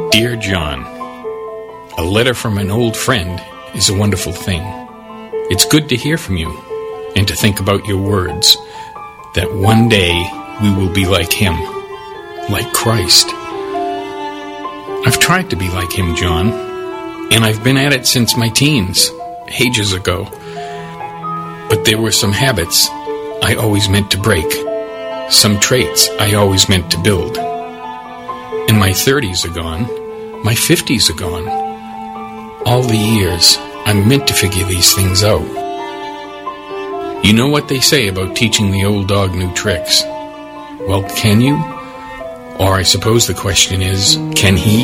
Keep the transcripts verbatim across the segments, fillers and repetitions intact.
Dear John, a letter from an old friend is a wonderful thing. It's good to hear from you and to think about your words, that one day we will be like him, like Christ. I've tried to be like him, John, and I've been at it since my teens, ages ago. But there were some habits I always meant to break, some traits I always meant to build. And my thirties are gone, my fifties are gone. All the years I'm meant to figure these things out. You know what they say about teaching the old dog new tricks. Well, can you? Or I suppose the question is, can he?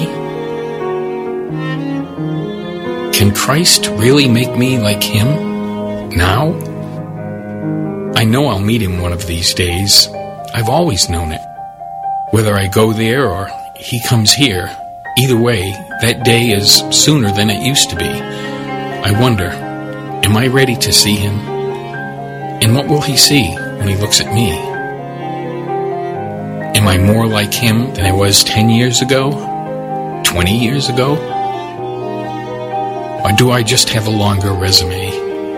Can Christ really make me like him? Now? I know I'll meet him one of these days. I've always known it. Whether I go there or he comes here, either way, that day is sooner than it used to be. I wonder, am I ready to see him? And what will he see when he looks at me? Am I more like him than I was ten years ago? Twenty years ago? Or do I just have a longer resume?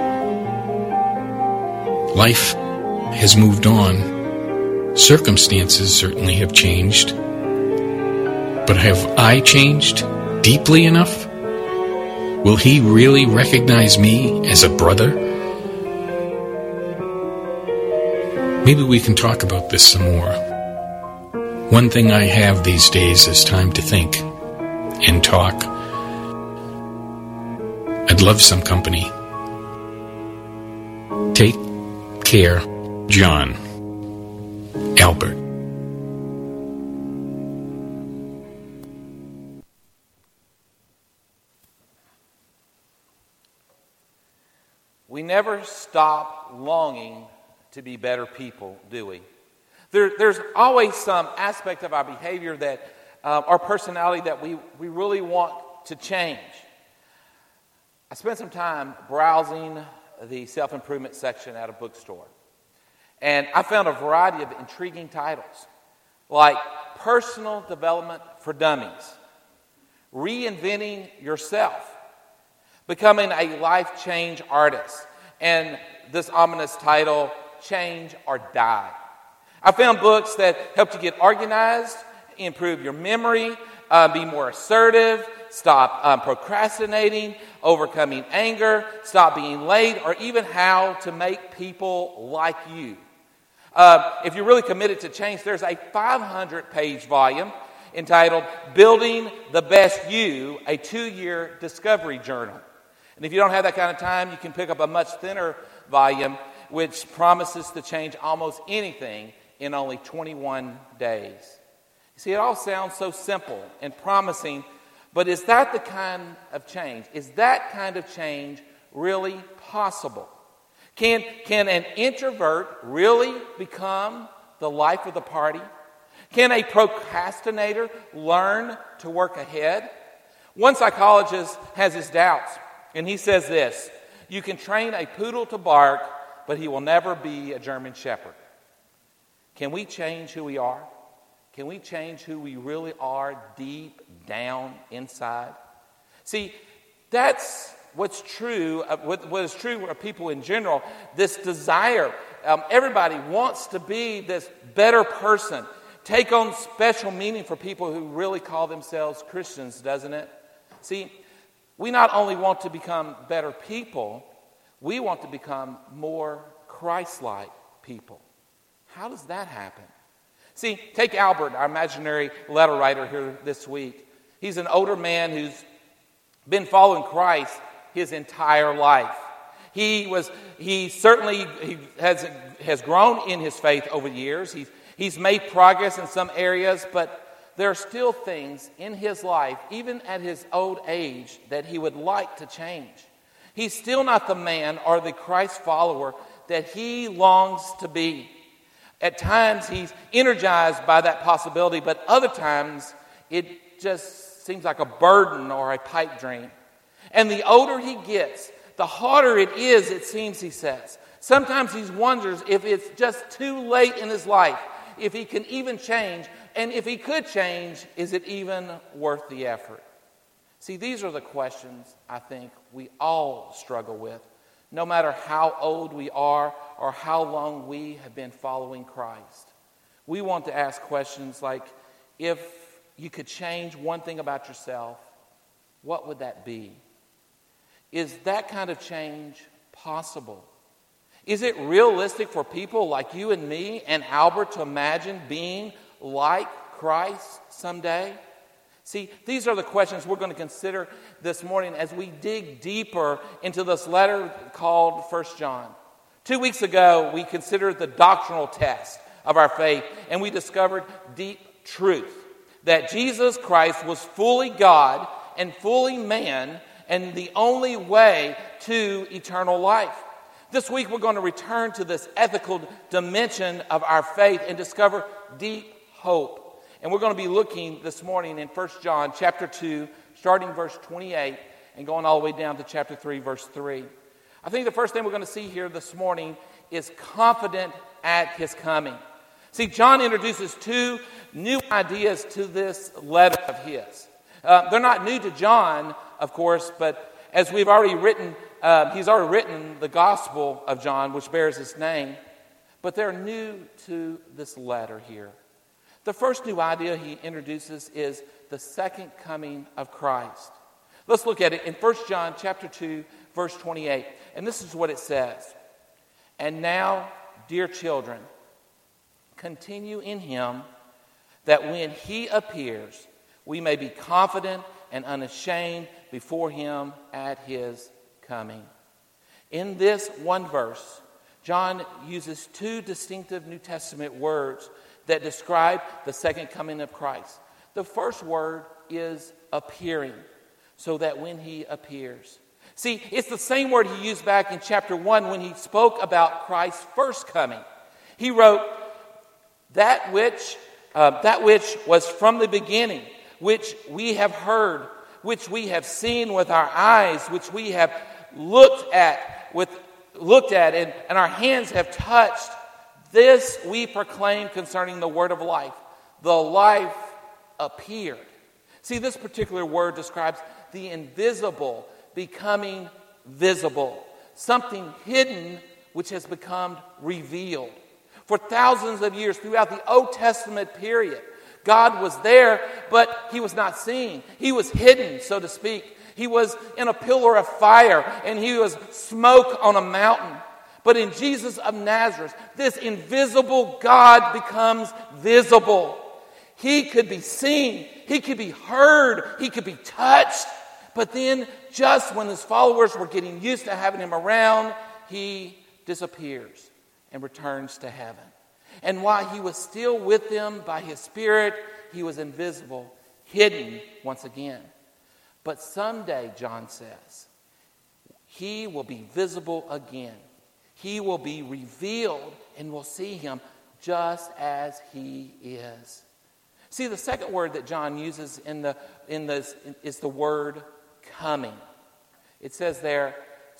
Life has moved on. Circumstances certainly have changed. But have I changed deeply enough? Will he really recognize me as a brother? Maybe we can talk about this some more. One thing I have these days is time to think and talk. I'd love some company. Take care, John. Albert. We never stop longing to be better people, do we? There, there's always some aspect of our behavior that, uh, our personality that we, we really want to change. I spent some time browsing the self-improvement section at a bookstore, and I found a variety of intriguing titles, like Personal Development for Dummies, Reinventing Yourself, Becoming a Life Change Artist, and this ominous title, Change or Die. I found books that help you get organized, improve your memory, uh, be more assertive, stop um, procrastinating, overcoming anger, stop being late, or even how to make people like you. Uh, if you're really committed to change, there's a five hundred page volume entitled Building the Best You, a two-year discovery journal. And if you don't have that kind of time, you can pick up a much thinner volume which promises to change almost anything in only twenty-one days. You see, it all sounds so simple and promising, but is that the kind of change? Is that kind of change really possible? Can, can an introvert really become the life of the party? Can a procrastinator learn to work ahead? One psychologist has his doubts, and he says this: you can train a poodle to bark, but he will never be a German shepherd. Can we change who we are? Can we change who we really are deep down inside? See, that's what's true, uh, what, what is true of people in general, this desire. Um, everybody wants to be this better person, take on special meaning for people who really call themselves Christians, doesn't it? See, we not only want to become better people, we want to become more Christ-like people. How does that happen? See, take Albert, our imaginary letter writer here this week. He's an older man who's been following Christ his entire life. He was, he certainly he has, has grown in his faith over the years. He's, he's made progress in some areas, but there are still things in his life, even at his old age, that he would like to change. He's still not the man or the Christ follower that he longs to be. At times, he's energized by that possibility, but other times, it just seems like a burden or a pipe dream. And the older he gets, the harder it is, it seems, he says. Sometimes he wonders if it's just too late in his life, if he can even change, And if he could change, is it even worth the effort? See, these are the questions I think we all struggle with, no matter how old we are or how long we have been following Christ. We want to ask questions like, if you could change one thing about yourself, what would that be? Is that kind of change possible? Is it realistic for people like you and me and Albert to imagine being like Christ someday? See, these are the questions we're going to consider this morning as we dig deeper into this letter called First John. Two weeks ago, we considered the doctrinal test of our faith, and we discovered deep truth, that Jesus Christ was fully God and fully man, and the only way to eternal life. This week we're going to return to this ethical dimension of our faith and discover deep hope. And we're going to be looking this morning in First John chapter two, starting verse twenty-eight and going all the way down to chapter three, verse three. I think the first thing we're going to see here this morning is confident at his coming. See, John introduces two new ideas to this letter of his. Uh, they're not new to John, of course, but as we've already written, uh, he's already written the Gospel of John, which bears his name, but they're new to this letter here. The first new idea he introduces is the second coming of Christ. Let's look at it in First John chapter two, verse twenty-eight, and this is what it says. And now, dear children, continue in him, that when he appears, we may be confident and unashamed before him at his coming. In this one verse, John uses two distinctive New Testament words that describe the second coming of Christ. The first word is appearing, so that when he appears. See, it's the same word he used back in chapter one when he spoke about Christ's first coming. He wrote, that which, uh, that which was from the beginning, which we have heard, which we have seen with our eyes, which we have looked at with looked at and, and our hands have touched. This we proclaim concerning the word of life. The life appeared. See, this particular word describes the invisible becoming visible. Something hidden which has become revealed. For thousands of years throughout the Old Testament period, God was there, but he was not seen. He was hidden, so to speak. He was in a pillar of fire, and he was smoke on a mountain. But in Jesus of Nazareth, this invisible God becomes visible. He could be seen. He could be heard. He could be touched. But then, just when his followers were getting used to having him around, he disappears and returns to heaven. And while he was still with them by his Spirit, he was invisible, hidden once again. But someday, John says, he will be visible again. He will be revealed, and we'll see him just as he is. See, the second word that John uses in the in this is the word coming. It says there,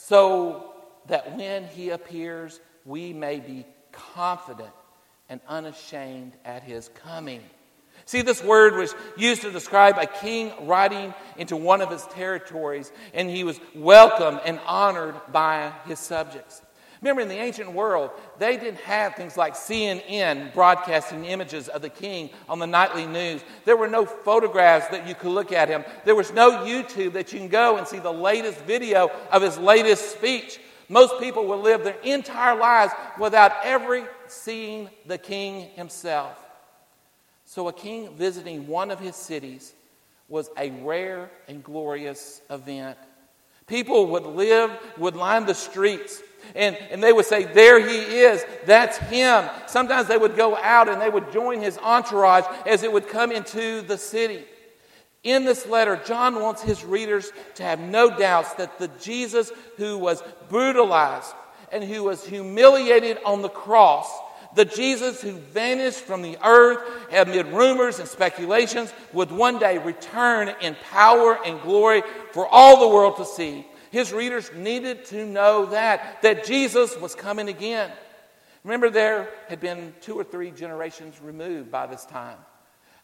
so that when he appears, we may be confident and unashamed at his coming. See, this word was used to describe a king riding into one of his territories, and he was welcomed and honored by his subjects. Remember, in the ancient world, they didn't have things like C N N broadcasting images of the king on the nightly news. There were no photographs that you could look at him. There was no YouTube that you can go and see the latest video of his latest speech. Most people would live their entire lives without ever seeing the king himself. So a king visiting one of his cities was a rare and glorious event. People would live, would line the streets, and, and they would say, there he is, that's him. Sometimes they would go out and they would join his entourage as it would come into the city. In this letter, John wants his readers to have no doubts that the Jesus who was brutalized and who was humiliated on the cross, the Jesus who vanished from the earth amid rumors and speculations, would one day return in power and glory for all the world to see. His readers needed to know that, that Jesus was coming again. Remember, there had been two or three generations removed by this time.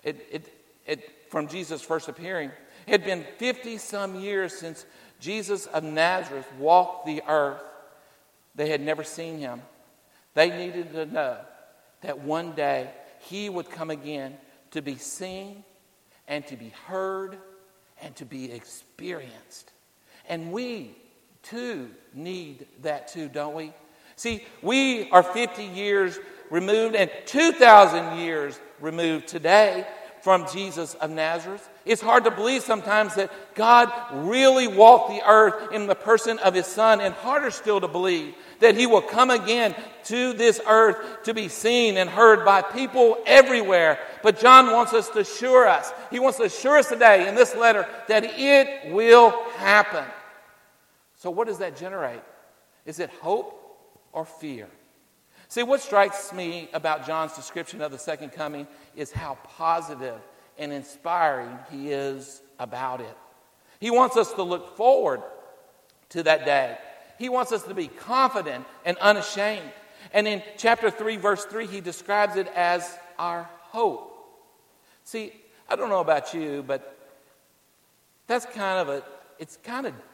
It, it, it, from Jesus' first appearing. It had been fifty-some years since Jesus of Nazareth walked the earth. They had never seen him. They needed to know that one day he would come again to be seen and to be heard and to be experienced. And we, too, need that too, don't we? See, we are fifty years removed and two thousand years removed today from Jesus of Nazareth. It's hard to believe sometimes that God really walked the earth in the person of his Son, and harder still to believe that he will come again to this earth to be seen and heard by people everywhere. But John wants us to assure us, he wants to assure us today in this letter that it will happen. So what does that generate? Is it hope or fear? See, what strikes me about John's description of the second coming is how positive and inspiring he is about it. He wants us to look forward to that day. He wants us to be confident and unashamed. And in chapter three, verse three, he describes it as our hope. See, I don't know about you, but that's kind of a, it's kind of,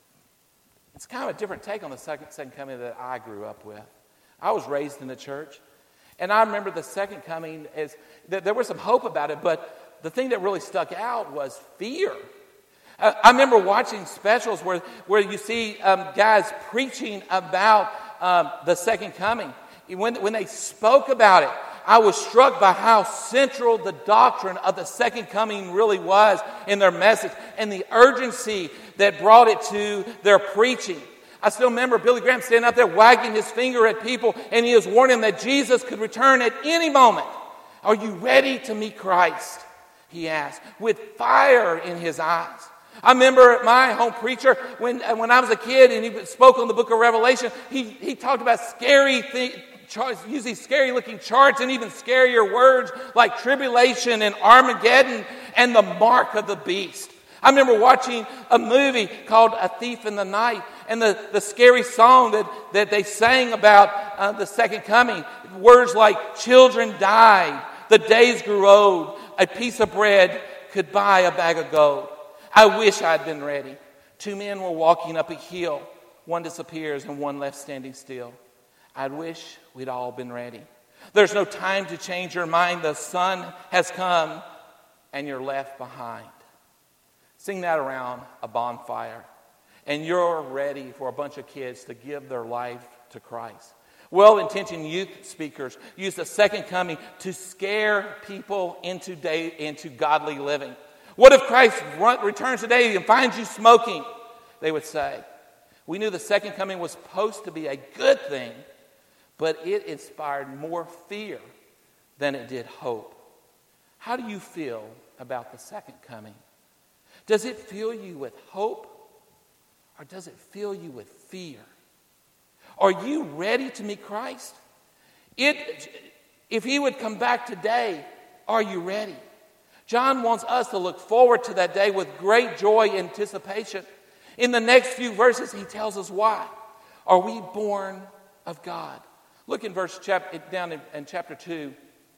it's kind of a different take on the second, second coming that I grew up with. I was raised in the church, and I remember the second coming as there was some hope about it, but the thing that really stuck out was fear. Uh, I remember watching specials where, where you see um, guys preaching about um, the second coming. When, when they spoke about it, I was struck by how central the doctrine of the second coming really was in their message and the urgency that brought it to their preaching. I still remember Billy Graham standing up there wagging his finger at people, and he was warning them that Jesus could return at any moment. Are you ready to meet Christ? He asked, with fire in his eyes. I remember my home preacher, when when I was a kid and he spoke on the book of Revelation, he, he talked about scary things, using scary-looking charts and even scarier words like tribulation and Armageddon and the mark of the beast. I remember watching a movie called A Thief in the Night, and the, the scary song that, that they sang about uh, the second coming. Words like, children died, the days grew old, a piece of bread could buy a bag of gold. I wish I'd been ready. Two men were walking up a hill. One disappears and one left standing still. I wish we'd all been ready. There's no time to change your mind. The sun has come and you're left behind. Sing that around a bonfire, and you're ready for a bunch of kids to give their life to Christ. Well-intentioned youth speakers use the second coming to scare people into, day, into godly living. What if Christ returns today and finds you smoking? They would say. We knew the second coming was supposed to be a good thing, but it inspired more fear than it did hope. How do you feel about the second coming? Does it fill you with hope, or does it fill you with fear? Are you ready to meet Christ? It, if he would come back today, are you ready? John wants us to look forward to that day with great joy and anticipation. In the next few verses, he tells us why. Are we born of God? Look in verse chapter down in, in chapter two.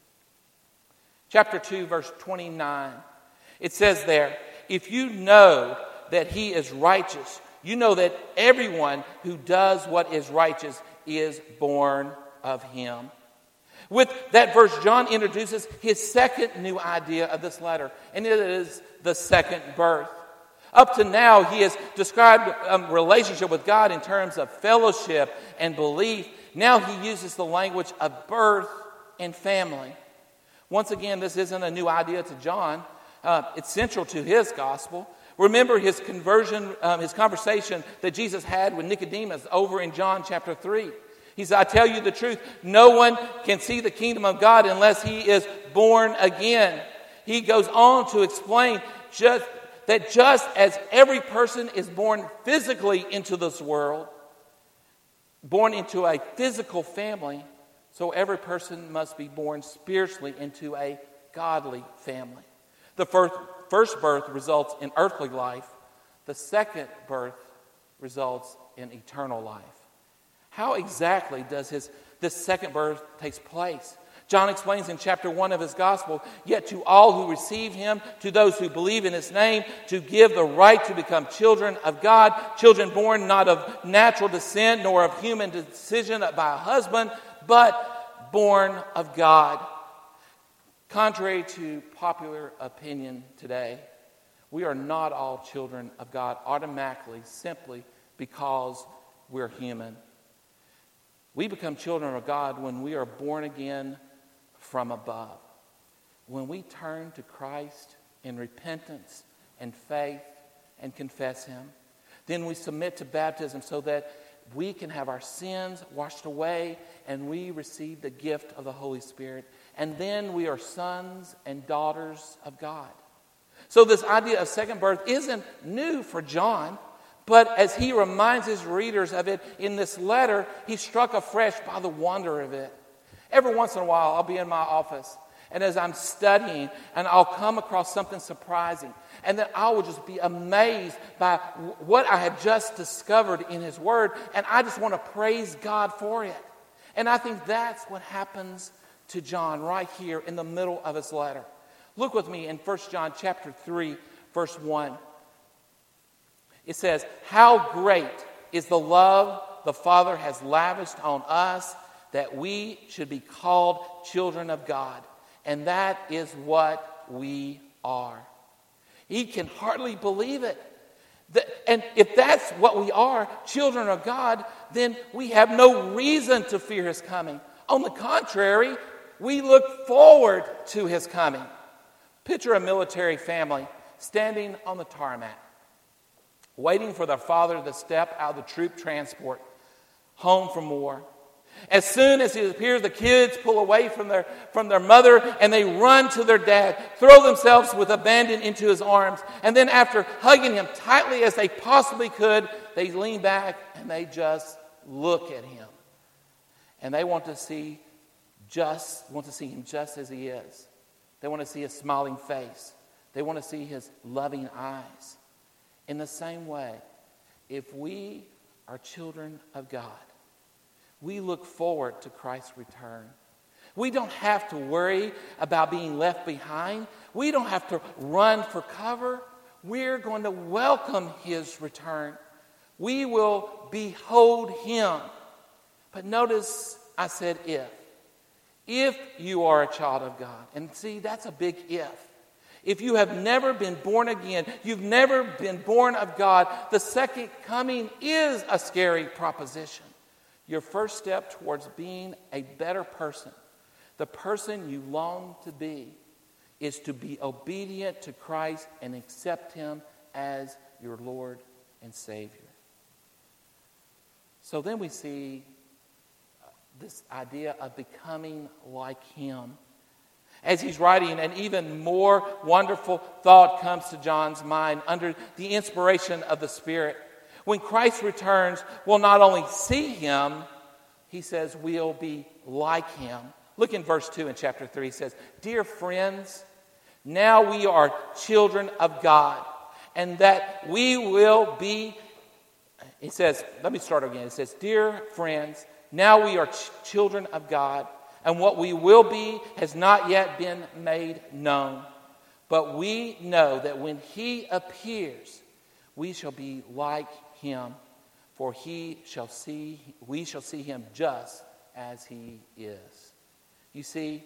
Chapter two, verse twenty-nine. It says there, if you know that he is righteous, you know that everyone who does what is righteous is born of him. With that verse, John introduces his second new idea of this letter, and it is the second birth. Up to now, he has described a relationship with God in terms of fellowship and belief. Now he uses the language of birth and family. Once again, this isn't a new idea to John. Uh, it's central to his gospel. Remember his conversion, um, his conversation that Jesus had with Nicodemus over in John chapter three. He said, I tell you the truth, no one can see the kingdom of God unless he is born again. He goes on to explain just that just as every person is born physically into this world, born into a physical family, so every person must be born spiritually into a godly family. The first, first birth results in earthly life. The second birth results in eternal life. How exactly does his this second birth take place? John explains in chapter one of his gospel, yet to all who receive him, to those who believe in his name, to give the right to become children of God, children born not of natural descent, nor of human decision by a husband, but born of God. Contrary to popular opinion today, we are not all children of God automatically, simply because we're human. We become children of God when we are born again from above. When we turn to Christ in repentance and faith and confess him, then we submit to baptism so that we can have our sins washed away and we receive the gift of the Holy Spirit. And then we are sons and daughters of God. So this idea of second birth isn't new for John, but as he reminds his readers of it in this letter, he's struck afresh by the wonder of it. Every once in a while, I'll be in my office, and as I'm studying, and I'll come across something surprising, and then I will just be amazed by what I have just discovered in his word, and I just want to praise God for it. And I think that's what happens to John right here in the middle of his letter. Look with me in First John chapter three, verse one. It says, "How great is the love the Father has lavished on us, that we should be called children of God. And that is what we are." He can hardly believe it. And if that's what we are, children of God, then we have no reason to fear his coming. On the contrary, we look forward to his coming. Picture a military family standing on the tarmac, waiting for their father to step out of the troop transport home from war. As soon as he appears, the kids pull away from their, from their mother and they run to their dad, throw themselves with abandon into his arms, and then after hugging him tightly as they possibly could, they lean back and they just look at him. And they want to see just want to see him just as he is. They want to see his smiling face. They want to see his loving eyes. In the same way, if we are children of God, we look forward to Christ's return. We don't have to worry about being left behind. We don't have to run for cover. We're going to welcome his return. We will behold him. But notice I said if. If you are a child of God. And see, that's a big if. If you have never been born again, you've never been born of God, the second coming is a scary proposition. Your first step towards being a better person, the person you long to be, is to be obedient to Christ and accept him as your Lord and Savior. So then we see this idea of becoming like him. As he's writing, an even more wonderful thought comes to John's mind under the inspiration of the Spirit. When Christ returns, we'll not only see him, he says we'll be like him. Look in verse two in chapter three. He says, "Dear friends, now we are children of God, and that we will be," he says, let me start again. It says, "Dear friends, now we are ch- children of God, and what we will be has not yet been made known. But we know that when he appears, we shall be like him, for he shall see, we shall see him just as he is." You see,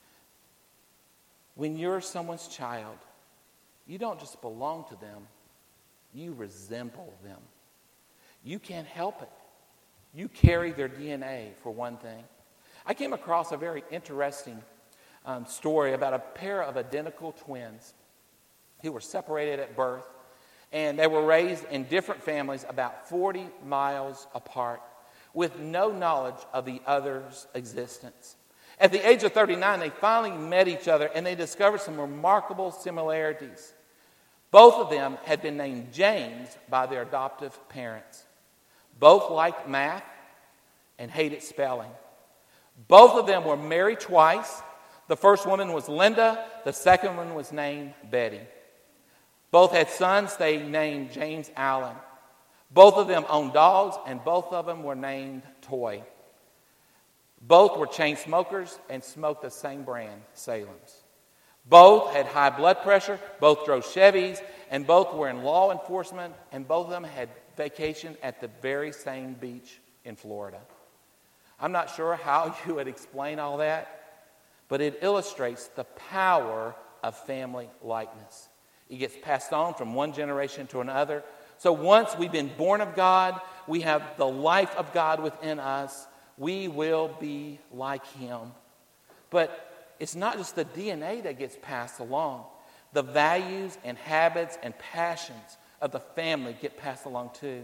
when you're someone's child, you don't just belong to them, you resemble them. You can't help it. You carry their D N A, for one thing. I came across a very interesting um, story about a pair of identical twins who were separated at birth, and they were raised in different families about forty miles apart with no knowledge of the other's existence. At the age of thirty-nine, they finally met each other and they discovered some remarkable similarities. Both of them had been named James by their adoptive parents. Both liked math and hated spelling. Both of them were married twice. The first woman was Linda. The second one was named Betty. Both had sons they named James Allen. Both of them owned dogs, and both of them were named Toy. Both were chain smokers and smoked the same brand, Salem's. Both had high blood pressure, both drove Chevys, and both were in law enforcement, and both of them had vacation at the very same beach in Florida. I'm not sure how you would explain all that, but it illustrates the power of family likeness. It gets passed on from one generation to another. So once we've been born of God, we have the life of God within us, we will be like Him. But it's not just the D N A that gets passed along. The values and habits and passions of the family get passed along too.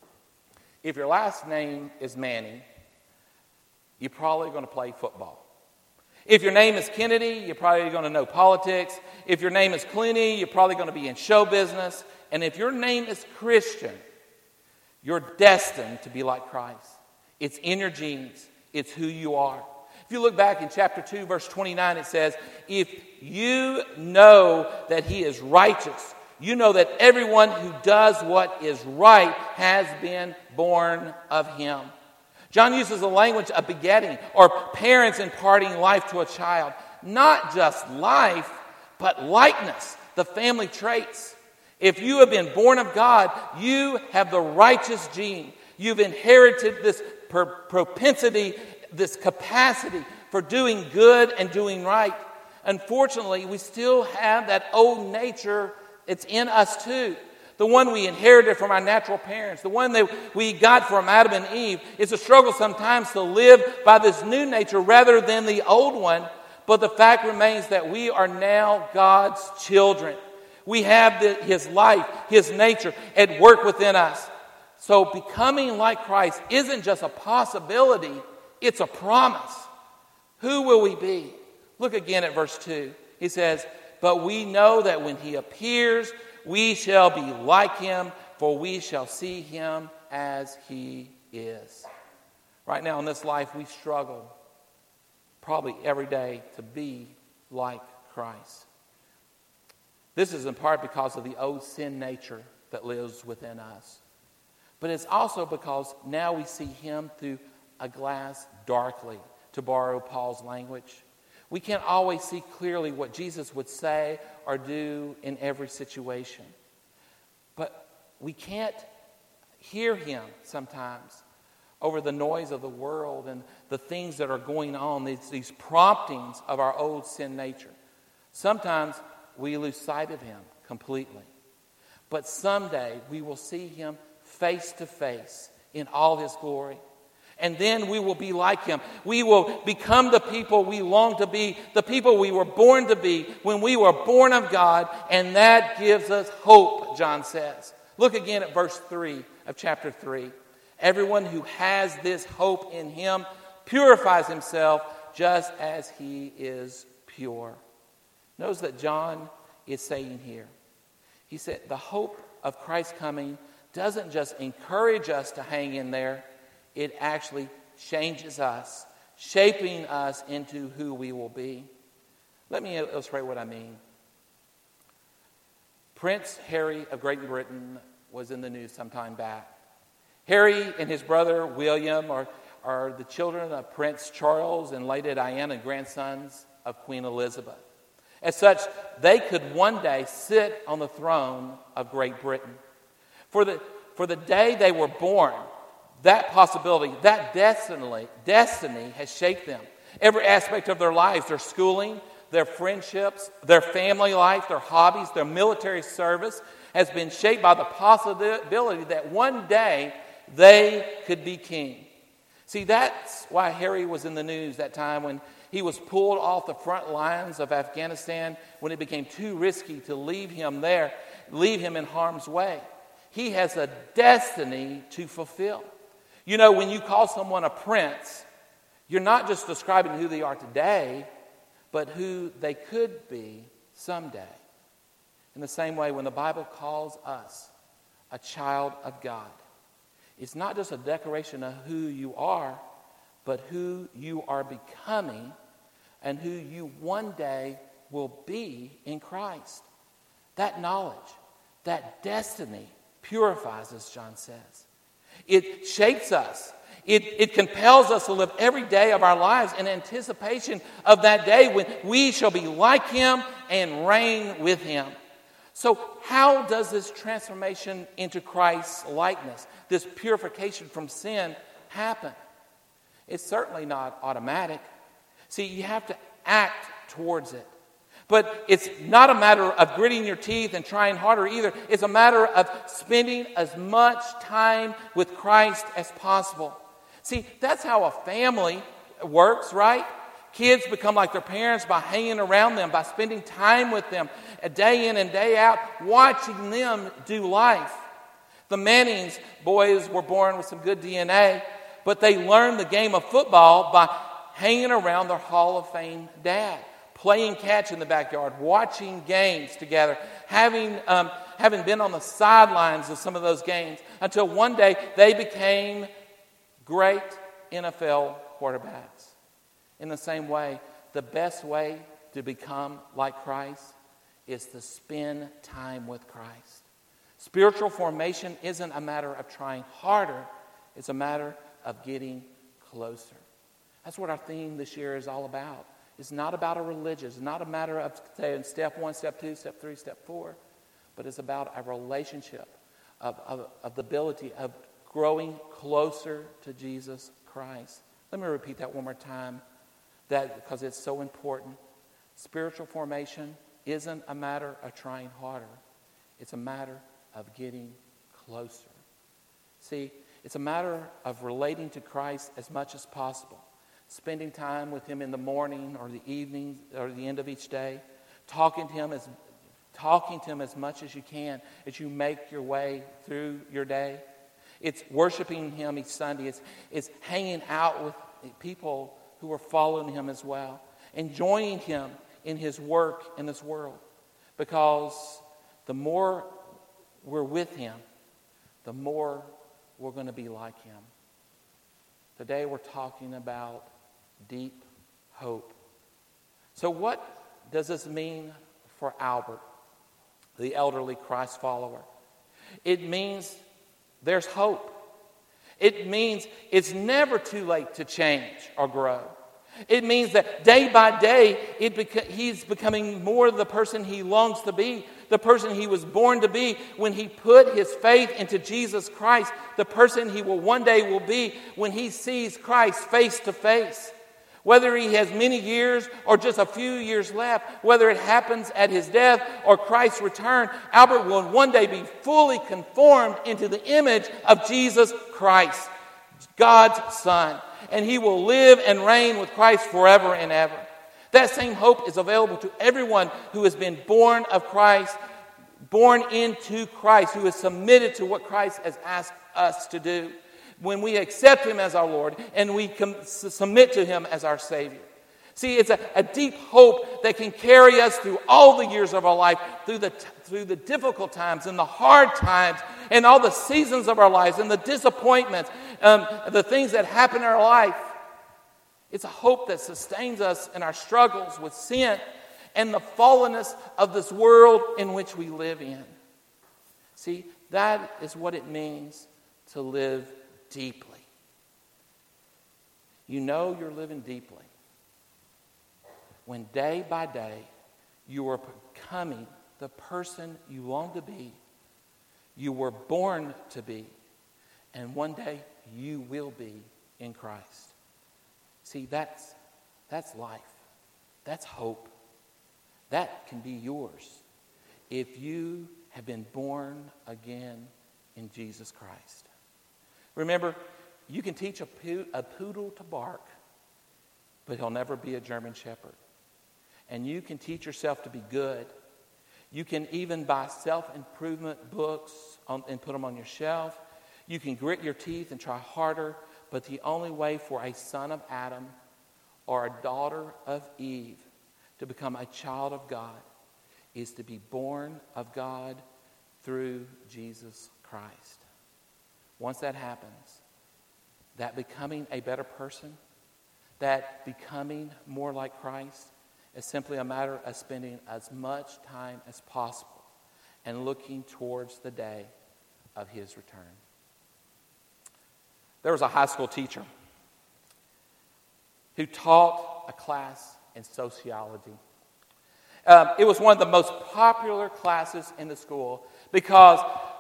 If your last name is Manning, you're probably going to play football. If your name is Kennedy, you're probably going to know politics. If your name is Clooney, you're probably going to be in show business. And if your name is Christian, you're destined to be like Christ. It's in your genes. It's who you are. If you look back in chapter two, verse twenty-nine, it says, if you know that He is righteous, you know that everyone who does what is right has been born of Him. John uses the language of begetting, or parents imparting life to a child. Not just life, but likeness, the family traits. If you have been born of God, you have the righteous gene. You've inherited this propensity, this capacity for doing good and doing right. Unfortunately, we still have that old nature. It's in us too. The one we inherited from our natural parents, the one that we got from Adam and Eve. It's a struggle sometimes to live by this new nature rather than the old one. But the fact remains that we are now God's children. We have the, His life, His nature at work within us. So becoming like Christ isn't just a possibility, it's a promise. Who will we be? Look again at verse two. He says, but we know that when He appears, we shall be like Him, for we shall see Him as He is. Right now in this life, we struggle probably every day to be like Christ. This is in part because of the old sin nature that lives within us. But it's also because now we see Him through a glass darkly, to borrow Paul's language. We can't always see clearly what Jesus would say or do in every situation. But we can't hear Him sometimes over the noise of the world and the things that are going on, these, these promptings of our old sin nature. Sometimes we lose sight of Him completely. But someday we will see Him face to face in all His glory. And then we will be like Him. We will become the people we long to be, the people we were born to be when we were born of God. And that gives us hope, John says. Look again at verse three of chapter three. Everyone who has this hope in Him purifies himself just as He is pure. Notice that John is saying here. He said the hope of Christ's coming doesn't just encourage us to hang in there. It actually changes us, shaping us into who we will be. Let me illustrate what I mean. Prince Harry of Great Britain was in the news some time back. Harry and his brother William are, are the children of Prince Charles and Lady Diana, grandsons of Queen Elizabeth. As such, they could one day sit on the throne of Great Britain. For the, for the day they were born, that possibility, that destiny, destiny has shaped them. Every aspect of their lives, their schooling, their friendships, their family life, their hobbies, their military service has been shaped by the possibility that one day they could be king. See, that's why Harry was in the news that time when he was pulled off the front lines of Afghanistan when it became too risky to leave him there, leave him in harm's way. He has a destiny to fulfill. You know, when you call someone a prince, you're not just describing who they are today, but who they could be someday. In the same way, when the Bible calls us a child of God, it's not just a declaration of who you are, but who you are becoming and who you one day will be in Christ. That knowledge, that destiny purifies us, John says. It shapes us. It, it compels us to live every day of our lives in anticipation of that day when we shall be like him and reign with him. So how does this transformation into Christ's likeness, this purification from sin, happen? It's certainly not automatic. See, you have to act towards it. But it's not a matter of gritting your teeth and trying harder either. It's a matter of spending as much time with Christ as possible. See, that's how a family works, right? Kids become like their parents by hanging around them, by spending time with them, day in and day out, watching them do life. The Mannings boys were born with some good D N A, but they learned the game of football by hanging around their Hall of Fame dad, playing catch in the backyard, watching games together, having um, having been on the sidelines of some of those games, until one day they became great N F L quarterbacks. In the same way, the best way to become like Christ is to spend time with Christ. Spiritual formation isn't a matter of trying harder, it's a matter of getting closer. That's what our theme this year is all about. It's not about a religion. It's not a matter of saying step one, step two, step three, step four. But it's about a relationship of, of, of the ability of growing closer to Jesus Christ. Let me repeat that one more time, that because it's so important. Spiritual formation isn't a matter of trying harder. It's a matter of getting closer. See, it's a matter of relating to Christ as much as possible. Spending time with him in the morning or the evening or the end of each day. Talking to him as talking to him as much as you can as you make your way through your day. It's worshiping him each Sunday. It's, it's hanging out with people who are following him as well. Enjoying him in his work in this world. Because the more we're with him, the more we're going to be like him. Today we're talking about deep hope. So what does this mean for Albert, the elderly Christ follower? It means there's hope. It means it's never too late to change or grow. It means that day by day, it beca- he's becoming more the person he longs to be, the person he was born to be when he put his faith into Jesus Christ, the person he will one day will be when he sees Christ face to face. Whether he has many years or just a few years left, whether it happens at his death or Christ's return, Albert will one day be fully conformed into the image of Jesus Christ, God's Son. And he will live and reign with Christ forever and ever. That same hope is available to everyone who has been born of Christ, born into Christ, who is submitted to what Christ has asked us to do. When we accept him as our Lord and we com- submit to him as our Savior. See, it's a, a deep hope that can carry us through all the years of our life, through the, t- through the difficult times and the hard times and all the seasons of our lives and the disappointments, um, the things that happen in our life. It's a hope that sustains us in our struggles with sin and the fallenness of this world in which we live in. See, that is what it means to live deeply. You know you're living deeply when day by day you are becoming the person you long to be, you were born to be, and one day you will be in Christ. See, that's, that's life. That's hope. That can be yours if you have been born again in Jesus Christ. Remember, you can teach a, po- a poodle to bark, but he'll never be a German shepherd. And you can teach yourself to be good. You can even buy self-improvement books on, and put them on your shelf. You can grit your teeth and try harder, but the only way for a son of Adam or a daughter of Eve to become a child of God is to be born of God through Jesus Christ. Once that happens, that becoming a better person, that becoming more like Christ, is simply a matter of spending as much time as possible and looking towards the day of his return. There was a high school teacher who taught a class in sociology. Um, it was one of the most popular classes in the school because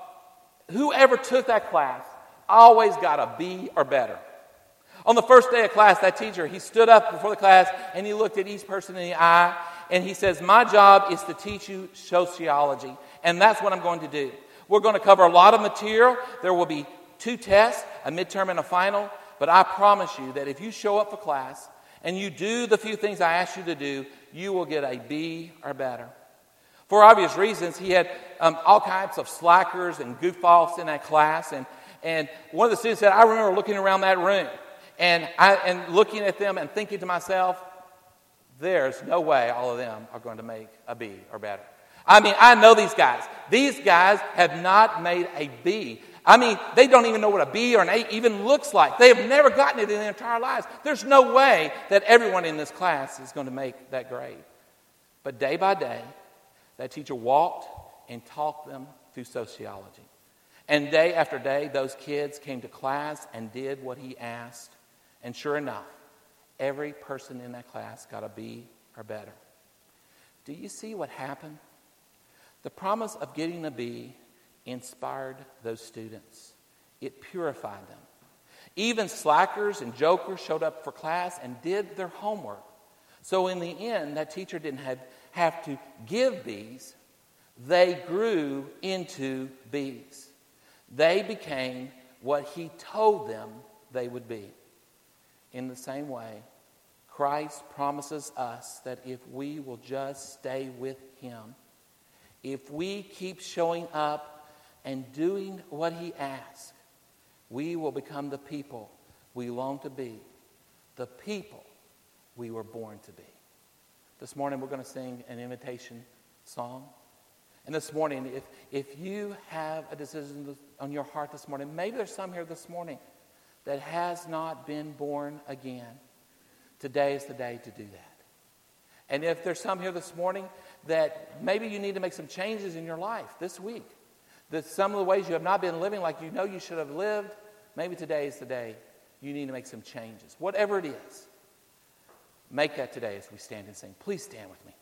whoever took that class always got a B or better. On the first day of class, that teacher, he stood up before the class and he looked at each person in the eye and he says, my job is to teach you sociology, and that's what I'm going to do. We're going to cover a lot of material. There will be two tests, a midterm and a final, but I promise you that if you show up for class and you do the few things I asked you to do, you will get a B or better. For obvious reasons, he had um, all kinds of slackers and goof-offs in that class, and, and one of the students said, I remember looking around that room and, I, and looking at them and thinking to myself, there's no way all of them are going to make a B or better. I mean, I know these guys. These guys have not made a B. I mean, they don't even know what a B or an A even looks like. They have never gotten it in their entire lives. There's no way that everyone in this class is going to make that grade. But day by day, that teacher walked and taught them through sociology. And day after day, those kids came to class and did what he asked. And sure enough, every person in that class got a B or better. Do you see what happened? The promise of getting a B inspired those students. It purified them. Even slackers and jokers showed up for class and did their homework. So in the end, that teacher didn't have, have to give B's. They grew into B's. They became what he told them they would be. In the same way, Christ promises us that if we will just stay with him, if we keep showing up and doing what he asks, we will become the people we long to be, the people we were born to be. This morning we're going to sing an invitation song. And this morning, if, if you have a decision on your heart this morning, maybe there's some here this morning that has not been born again. Today is the day to do that. And if there's some here this morning that maybe you need to make some changes in your life this week, that some of the ways you have not been living like you know you should have lived, maybe today is the day you need to make some changes. Whatever it is, make that today as we stand and sing. Please stand with me.